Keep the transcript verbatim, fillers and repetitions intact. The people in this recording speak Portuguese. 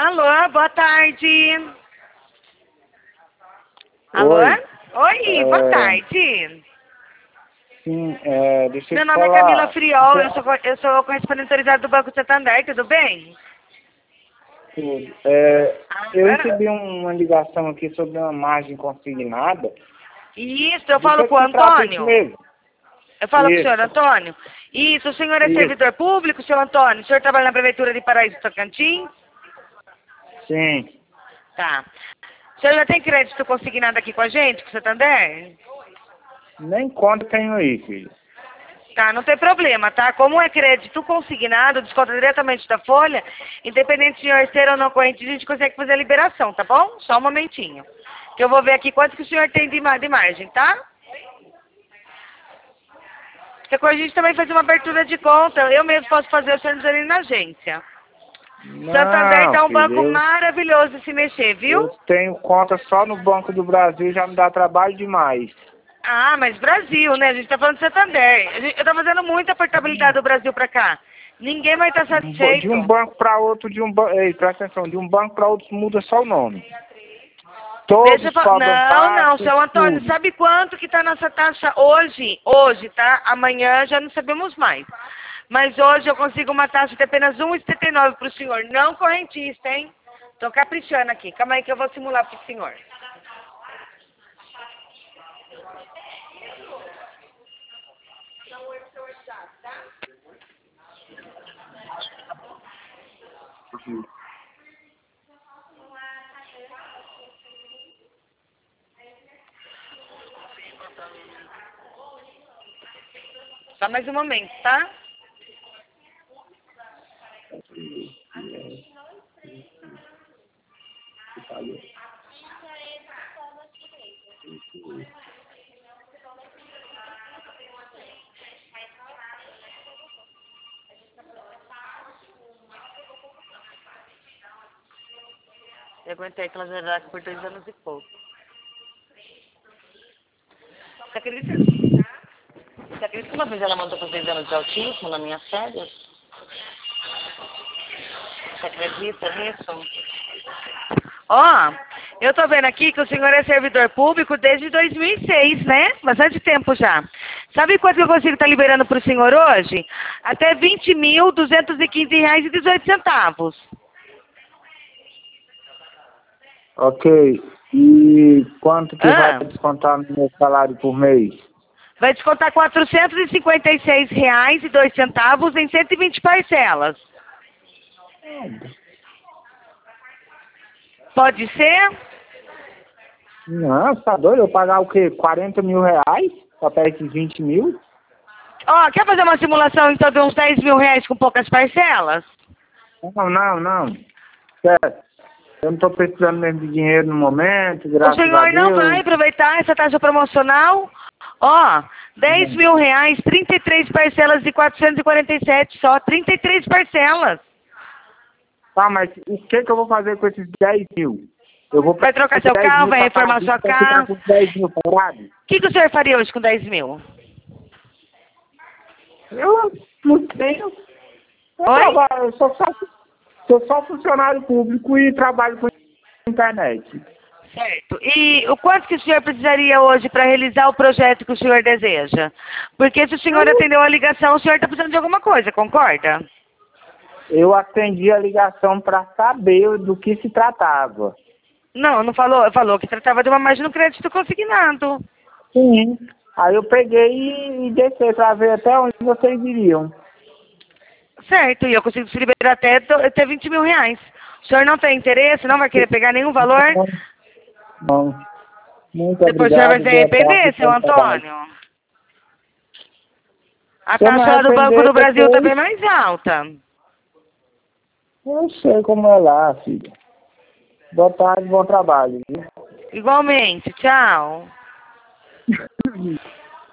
Alô, boa tarde. Alô? Oi, Oi, é, boa tarde. sim, é, deixa eu Meu te nome é Camila falar. Friol, eu sou, co- eu sou correspondente autorizada do Banco Santander, tudo bem? Tudo. É, eu Ah, recebi uma ligação aqui sobre uma margem consignada. Isso, eu Do falo que com o que se trata isso Antônio. mesmo? Eu falo com o senhor Isso, Antônio. Isso, o senhor é isso, servidor público, senhor Antônio? O senhor trabalha na Prefeitura de Paraíso do Tocantins? sim. Tá. O senhor já tem crédito consignado aqui com a gente, com o Santander? Nem conta tenho aí, filho. Tá, não tem problema, tá? Como é crédito consignado, desconta diretamente da folha, independente de o senhor ser ou não corrente, a gente consegue fazer a liberação, tá bom? Só um momentinho. Que eu vou ver aqui quanto que o senhor tem de, ma- de margem, tá? Porque a gente também faz uma abertura de conta, eu mesmo posso fazer, o senhor não precisa ir na agência. Santander Não, tá um filho, banco eu, maravilhoso de se mexer, viu? eu tenho conta só no Banco do Brasil, já me dá trabalho demais. Ah, mas Brasil, né? A gente tá falando de Santander. A gente- Eu tô fazendo muita portabilidade do Brasil pra cá. Ninguém vai estar Um ba- De satisfeito. um banco para outro, de um banco, ei, presta atenção, de um banco para outro muda só o nome. Deixa eu Todos falar. cobram Não, não, taxas, seu Antônio, tudo. sabe quanto que tá nossa taxa hoje? Hoje, tá? Amanhã já não sabemos mais. Mas hoje eu consigo uma taxa de apenas um vírgula setenta e nove para o senhor, não correntista, hein? Tô caprichando aqui. Calma aí que eu vou simular pro senhor. Só mais um momento, tá? Eu aguentei aquela jararaca por dois anos e pouco. Você acredita? Você acredita que uma vez ela mandou fazer exame de autismo nas minhas férias? Você acredita nisso? Ó, eu tô vendo aqui que o senhor é servidor público desde dois mil e seis, né? Bastante tempo já. Sabe quanto que eu consigo estar liberando pro senhor hoje? Até vinte mil duzentos e quinze reais e dezoito centavos. Ok. E quanto que vai Ah, descontar no meu salário por mês? vai descontar quatrocentos e cinquenta e seis reais e dois centavos em cento e vinte parcelas. Pode ser? Não, tá doido? Eu pagar o quê? quarenta mil reais? Pra pegar esses vinte mil? Ó, quer fazer uma simulação então de uns dez mil reais com poucas parcelas? Não, não, não. Certo. Eu não tô precisando mesmo de dinheiro no momento, O graças a senhor não vai Deus. aproveitar essa taxa promocional? Ó, dez Não. mil reais, trinta e três parcelas de quatrocentos e quarenta e sete só, trinta e três parcelas. Tá, mas o que que eu vou fazer com esses dez mil? Eu vou Vai trocar pegar seu dez carro, mil vai pra pagar reformar vinte sua pra ficar casa. com dez mil parado? O que, que o senhor faria hoje com dez mil? Eu não tenho. Eu Oi? trabalho, eu sou só, sou só funcionário público e trabalho com internet. Certo. E o quanto que o senhor precisaria hoje para realizar o projeto que o senhor deseja? Porque se o senhor Eu, atendeu a ligação, o senhor está precisando de alguma coisa, concorda? eu atendi a ligação para saber do que se tratava. Não, não falou. Falou que tratava de uma margem no crédito consignado. Sim. Aí eu peguei e, e desci para ver até onde vocês iriam. Certo, e eu consigo se liberar até, até vinte mil reais. O senhor não tem interesse, não vai querer pegar nenhum valor? Não. Muito Depois o senhor vai obrigado, se boa tarde, arrepender, seu bom trabalho. Antônio. A Se eu me taxa lá do Banco arrepender do Brasil também é depois, mais alta. eu sei como é lá, filho. Boa tarde, bom trabalho. Igualmente, tchau. Viu?